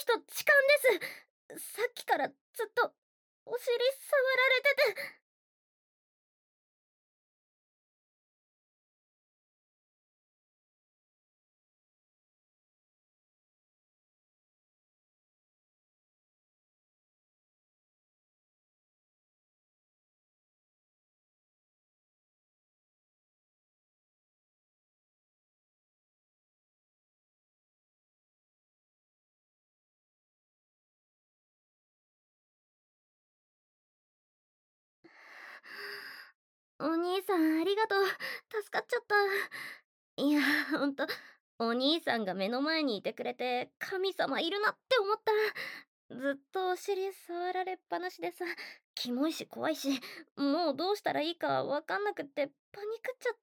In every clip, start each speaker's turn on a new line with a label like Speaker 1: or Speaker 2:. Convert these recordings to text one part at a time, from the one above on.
Speaker 1: 人痴漢です。さっきからずっとお尻触られてて。お兄さんありがとう。助かっちゃった。いや、ほんと、お兄さんが目の前にいてくれて神様いるなって思った。ずっとお尻触られっぱなしでさ、キモいし怖いし、もうどうしたらいいかわかんなくってパニクっちゃって。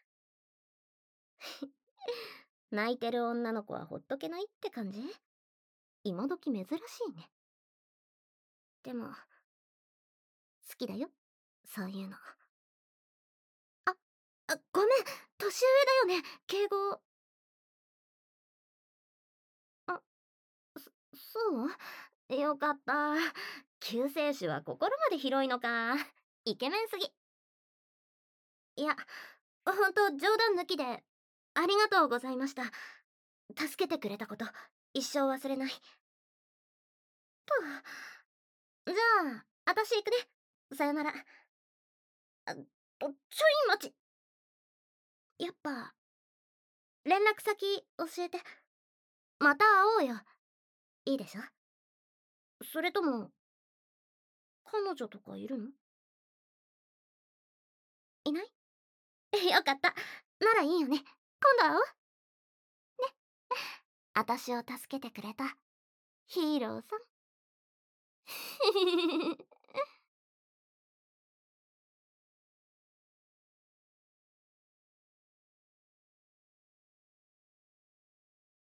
Speaker 1: 泣いてる女の子はほっとけないって感じ？今時珍しいね。でも、好きだよ。そういうの。あ、ごめん、年上だよね、敬語。あ、そうよかった。救世主は心まで広いのか。イケメンすぎ。いや、ほんと冗談抜きで、ありがとうございました。助けてくれたこと、一生忘れない。じゃあ、あたし行くね。さよなら。ちょい待ち。やっぱ、連絡先教えて。また会おうよ。いいでしょ？それとも、彼女とかいるの？いない？よかった。ならいいよね。今度会おう。あたしを助けてくれたヒーローさん。